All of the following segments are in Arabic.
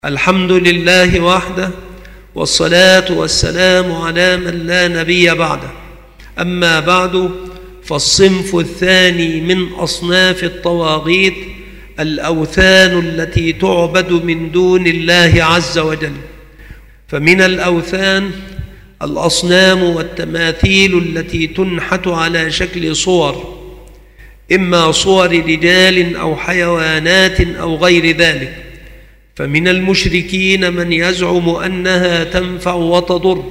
الحمد لله وحده، والصلاة والسلام على من لا نبي بعده. أما بعد، فالصنف الثاني من أصناف الطواغيت الأوثان التي تعبد من دون الله عز وجل. فمن الأوثان الأصنام والتماثيل التي تنحت على شكل صور، إما صور رجال أو حيوانات أو غير ذلك. فمن المشركين من يزعم أنها تنفع وتضر،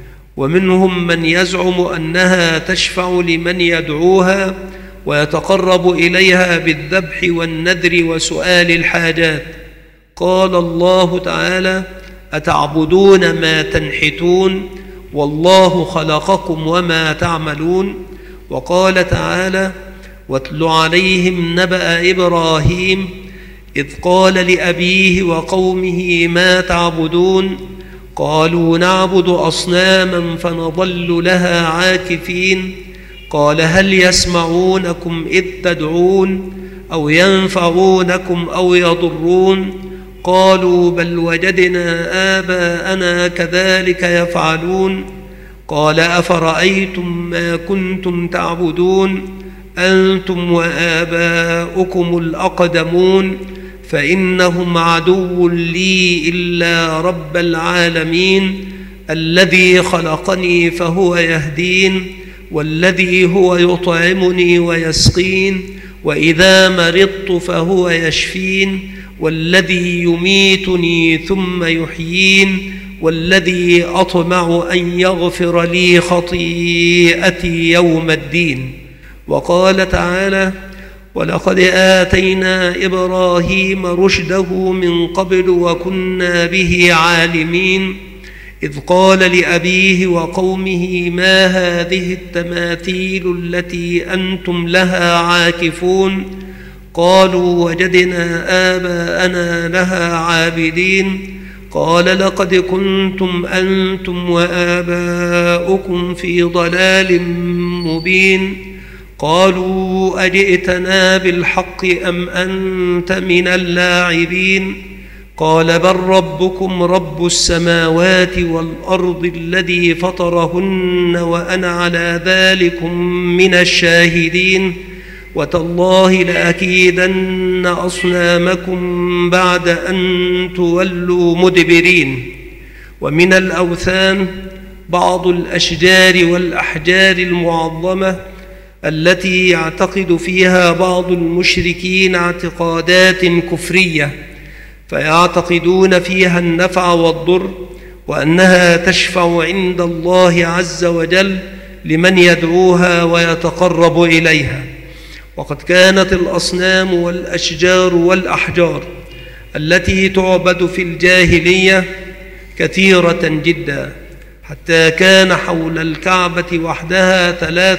ومنهم من يزعم أنها تشفع لمن يدعوها ويتقرب إليها بالذبح والنذر وسؤال الحاجات. قال الله تعالى: أتعبدون ما تنحتون والله خلقكم وما تعملون. وقال تعالى: واتل عليهم نبأ إبراهيم إذ قال لأبيه وقومه ما تعبدون قالوا نعبد أصناما فنظل لها عاكفين قال هل يسمعونكم إذ تدعون أو ينفعونكم أو يضرون قالوا بل وجدنا آباءنا كذلك يفعلون قال أفرأيتم ما كنتم تعبدون أنتم وآباؤكم الأقدمون فإنهم عدو لي إلا رب العالمين الذي خلقني فهو يهدين والذي هو يطعمني ويسقين وإذا مرضت فهو يشفين والذي يميتني ثم يحيين والذي أطمع أن يغفر لي خطيئتي يوم الدين. وقال تعالى: ولقد آتينا إبراهيم رشده من قبل وكنا به عالمين إذ قال لأبيه وقومه ما هذه التماثيل التي أنتم لها عاكفون قالوا وجدنا آباءنا لها عابدين قال لقد كنتم أنتم وآباؤكم في ضلال مبين قالوا أجئتنا بالحق أم أنت من اللاعبين قال بل ربكم رب السماوات والأرض الذي فطرهن وأنا على ذلكم من الشاهدين وتالله لأكيدن أصنامكم بعد أن تولوا مدبرين. ومن الأوثان بعض الأشجار والأحجار المعظمة التي يعتقد فيها بعض المشركين اعتقادات كفرية، فيعتقدون فيها النفع والضر وأنها تشفع عند الله عز وجل لمن يدعوها ويتقرب إليها. وقد كانت الأصنام والأشجار والأحجار التي تعبد في الجاهلية كثيرة جدا، حتى كان حول الكعبة وحدها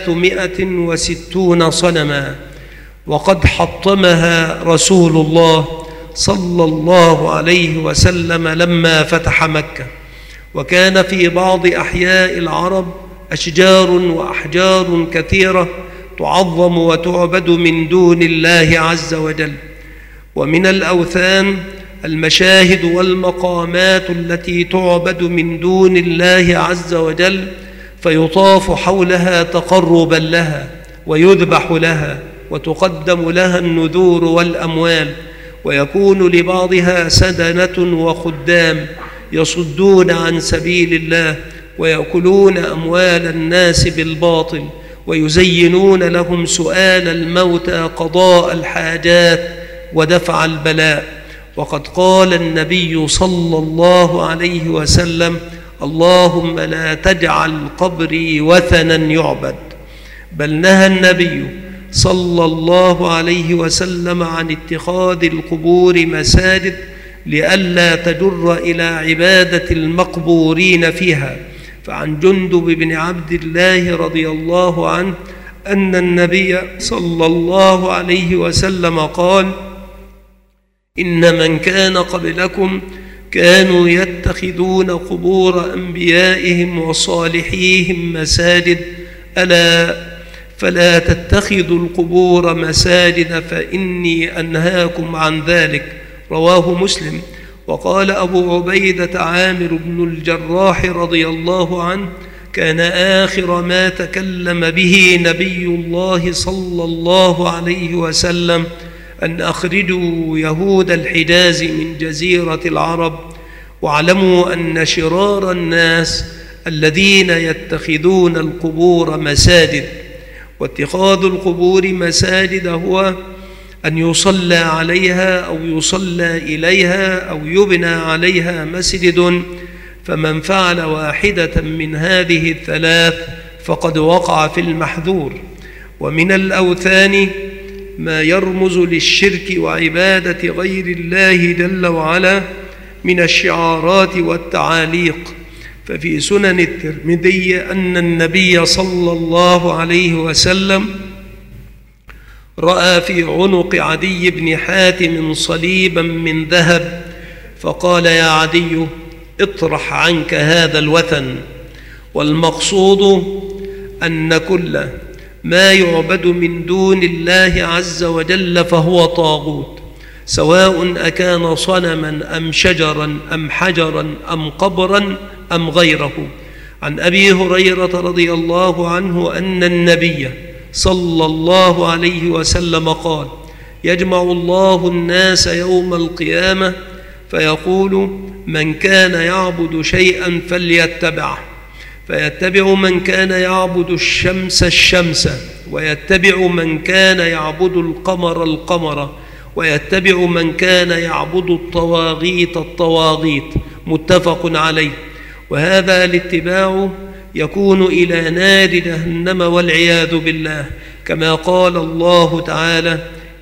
360 صنما، وقد حطمها رسول الله صلى الله عليه وسلم لما فتح مكة. وكان في بعض أحياء العرب أشجار وأحجار كثيرة تعظم وتعبد من دون الله عز وجل. ومن الأوثان المشاهد والمقامات التي تعبد من دون الله عز وجل، فيطاف حولها تقربا لها ويذبح لها وتقدم لها النذور والأموال، ويكون لبعضها سدنة وخدام يصدون عن سبيل الله ويأكلون أموال الناس بالباطل ويزينون لهم سؤال الموتى قضاء الحاجات ودفع البلاء. وقد قال النبي صلى الله عليه وسلم: اللهم لا تجعل قبري وثنا يعبد. بل نهى النبي صلى الله عليه وسلم عن اتخاذ القبور مساجد لئلا تجر إلى عبادة المقبورين فيها. فعن جندب بن عبد الله رضي الله عنه أن النبي صلى الله عليه وسلم قال: إن من كان قبلكم كانوا يتخذون قبور أنبيائهم وصالحيهم مساجد ألا فلا تتخذوا القبور مساجد فإني أنهاكم عن ذلك. رواه مسلم. وقال أبو عبيدة عامر بن الجراح رضي الله عنه: كان آخر ما تكلم به نبي الله صلى الله عليه وسلم أن أخرجوا يهود الحجاز من جزيرة العرب، واعلموا أن شرار الناس الذين يتخذون القبور مساجد. واتخاذ القبور مساجد هو أن يصلى عليها أو يصلى إليها أو يبنى عليها مسجد، فمن فعل واحدة من هذه الثلاث فقد وقع في المحذور. ومن الأوثان ما يرمز للشرك وعبادة غير الله جل وعلا من الشعارات والتعاليق. ففي سنن الترمذي أن النبي صلى الله عليه وسلم رأى في عنق عدي بن حاتم صليبا من ذهب، فقال: يا عدي، اطرح عنك هذا الوثن. والمقصود أن كل ما يعبد من دون الله عز وجل فهو طاغوت، سواء أكان صنما أم شجرا أم حجرا أم قبرا أم غيره. عن أبي هريرة رضي الله عنه أن النبي صلى الله عليه وسلم قال: يجمع الله الناس يوم القيامة فيقول: من كان يعبد شيئا فليتبعه، فيتبع من كان يعبد الشمس الشمس، ويتبع من كان يعبد القمر القمر، ويتبع من كان يعبد الطواغيت الطواغيت. متفق عليه. وهذا الاتباع يكون إلى نار جهنم والعياذ بالله، كما قال الله تعالى: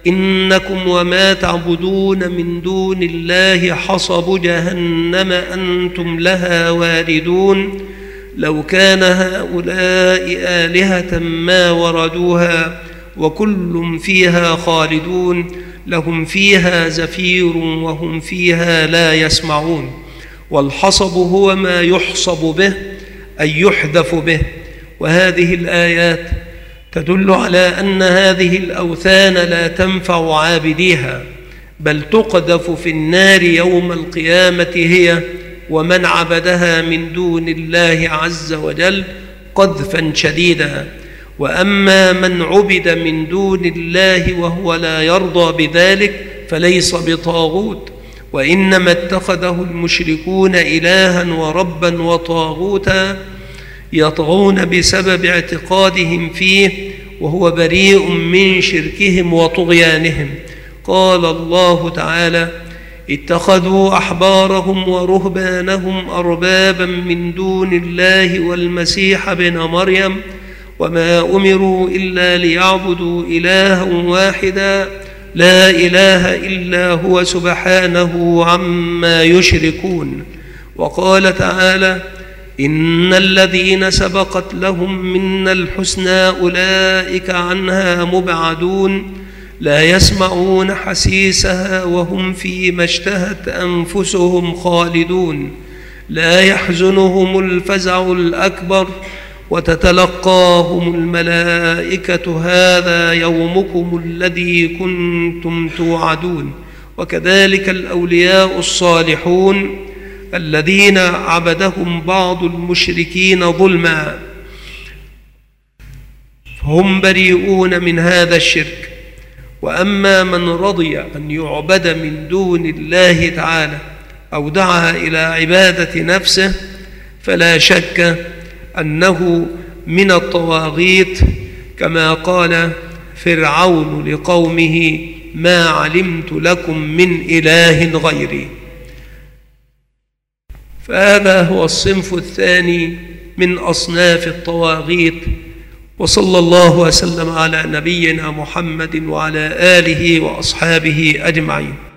إنكم وما تعبدون من دون الله حصب جهنم أنتم لها واردون لو كان هؤلاء آلهة ما وردوها وكل فيها خالدون لهم فيها زفير وهم فيها لا يسمعون. والحصب هو ما يحصب به أي يحذف به. وهذه الآيات تدل على أن هذه الأوثان لا تنفع عابديها، بل تقذف في النار يوم القيامة هي ومن عبدها من دون الله عز وجل قذفا شديدا. وأما من عبد من دون الله وهو لا يرضى بذلك فليس بطاغوت، وإنما اتخذه المشركون إلها وربا وطاغوتا يطغون بسبب اعتقادهم فيه، وهو بريء من شركهم وطغيانهم. قال الله تعالى: اتخذوا أحبارهم ورهبانهم أربابا من دون الله والمسيح ابن مريم وما أمروا إلا ليعبدوا إلها واحدا لا إله إلا هو سبحانه عما يشركون. وقال تعالى: إن الذين سبقت لهم منا الحسنى أولئك عنها مبعدون لا يسمعون حسيسها وهم فيما اشتهت أنفسهم خالدون لا يحزنهم الفزع الأكبر وتتلقاهم الملائكة هذا يومكم الذي كنتم توعدون. وكذلك الأولياء الصالحون الذين عبدهم بعض المشركين ظلما فهم بريئون من هذا الشرك. وأما من رضي أن يعبد من دون الله تعالى أو دعا إلى عبادة نفسه فلا شك أنه من الطواغيت، كما قال فرعون لقومه: ما علمت لكم من إله غيري. فهذا هو الصنف الثاني من أصناف الطواغيت. وصلى الله وسلم على نبينا محمد وعلى آله وأصحابه أجمعين.